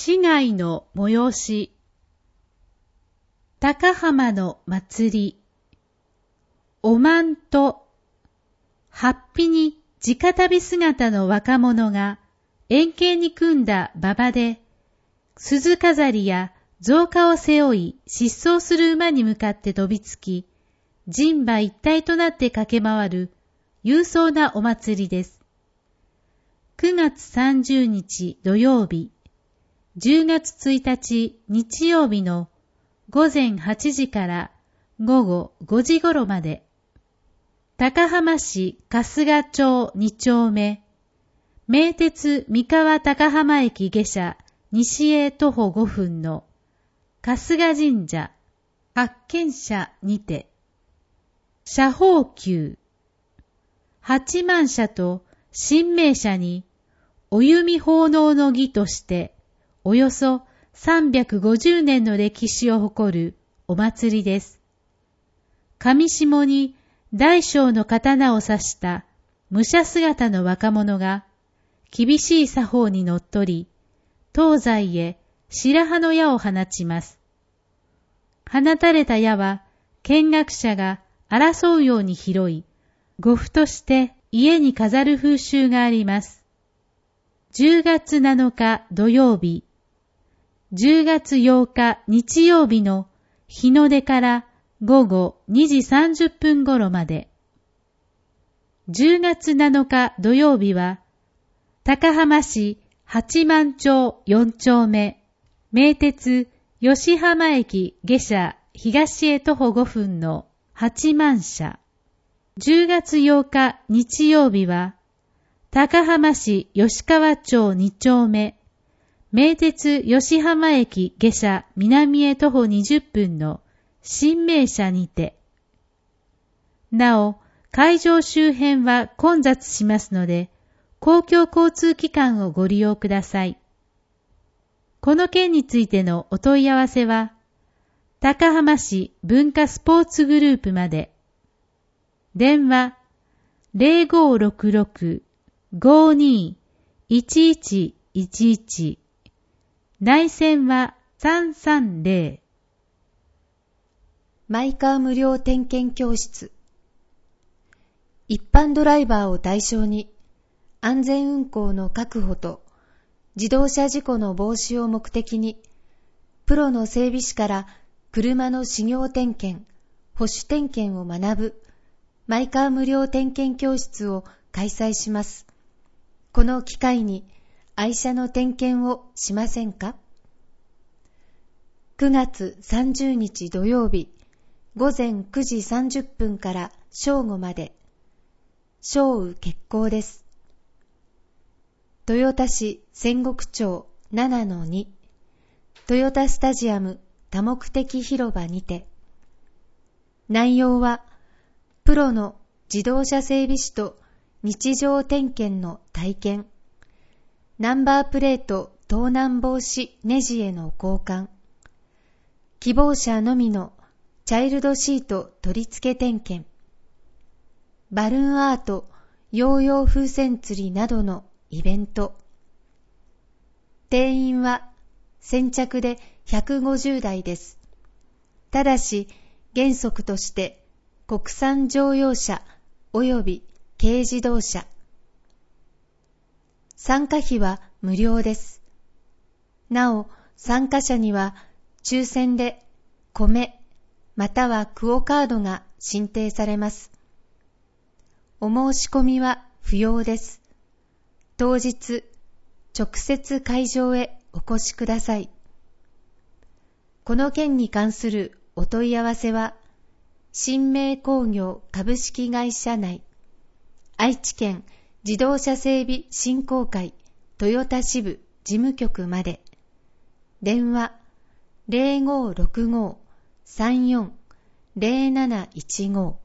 市街の催し。高浜の祭り。おまんと、はっぴに直旅姿の若者が円形に組んだ馬場で、鈴飾りや造花を背負い疾走する馬に向かって飛びつき、人馬一体となって駆け回る勇壮なお祭りです。9月30日土曜日、10月1日日曜日の午前8時から午後5時頃まで、高浜市春日町2丁目、名鉄三河高浜駅下車西へ徒歩5分の春日神社発見者にて、社宝宮、八幡社と神明社にお弓奉納の儀としておよそ350年の歴史を誇るお祭りです。上下に大小の刀を刺した武者姿の若者が厳しい作法にのっとり、東西へ白羽の矢を放ちます。放たれた矢は見学者が争うように拾い、護符として家に飾る風習があります。10月7日土曜日、10月8日日曜日の日の出から午後2時30分頃まで。10月7日土曜日は、高浜市八幡町4丁目、名鉄吉浜駅下車東へ徒歩5分の八幡社。10月8日日曜日は、高浜市吉川町2丁目、名鉄吉浜駅下車南へ徒歩20分の神明社にて。なお、会場周辺は混雑しますので、公共交通機関をご利用ください。この件についてのお問い合わせは、高浜市文化スポーツグループまで。電話 0566-52-1111 内線は330。 マイカー無料点検教室。一般ドライバーを対象に安全運行の確保と自動車事故の防止を目的に、プロの整備士から車の試業点検、保守点検を学ぶマイカー無料点検教室を開催します。この機会に愛車の点検をしませんか？ 9 月30日土曜日、午前9時30分から正午まで、正雨決行です。豊田市仙石町 7-2 豊田スタジアム多目的広場にて。内容は、プロの自動車整備士と日常点検の体験、ナンバープレート盗難防止ネジへの交換、希望者のみのチャイルドシート取り付け点検、バルーンアート、ヨーヨー風船釣りなどのイベント。定員は先着で150台です。ただし、原則として国産乗用車及び軽自動車。参加費は無料です。なお、参加者には抽選で米またはクオカードが進呈されます。お申し込みは不要です。当日、直接会場へお越しください。この件に関するお問い合わせは、新明工業株式会社内、愛知県自動車整備振興会トヨタ支部事務局まで。電話 0565-34-0715